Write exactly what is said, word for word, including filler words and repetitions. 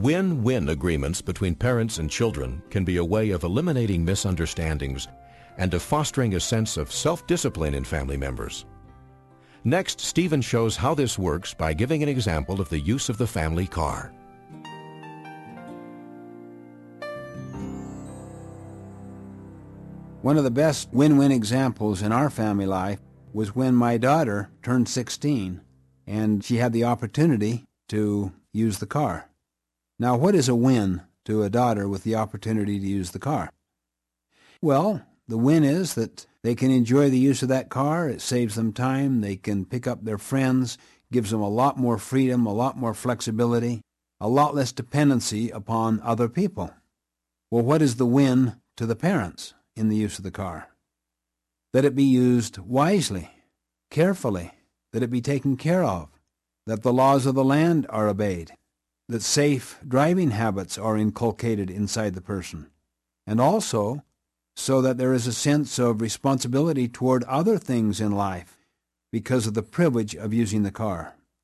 Win-win agreements between parents and children can be a way of eliminating misunderstandings and of fostering a sense of self-discipline in family members. Next, Stephen shows how this works by giving an example of the use of the family car. One of the best win-win examples in our family life was when my daughter turned sixteen and she had the opportunity to use the car. Now, what is a win to a daughter with the opportunity to use the car? Well, the win is that they can enjoy the use of that car. It saves them time. They can pick up their friends, gives them a lot more freedom, a lot more flexibility, a lot less dependency upon other people. Well, what is the win to the parents in the use of the car? That it be used wisely, carefully, that it be taken care of, that the laws of the land are obeyed, that safe driving habits are inculcated inside the person, and also so that there is a sense of responsibility toward other things in life because of the privilege of using the car.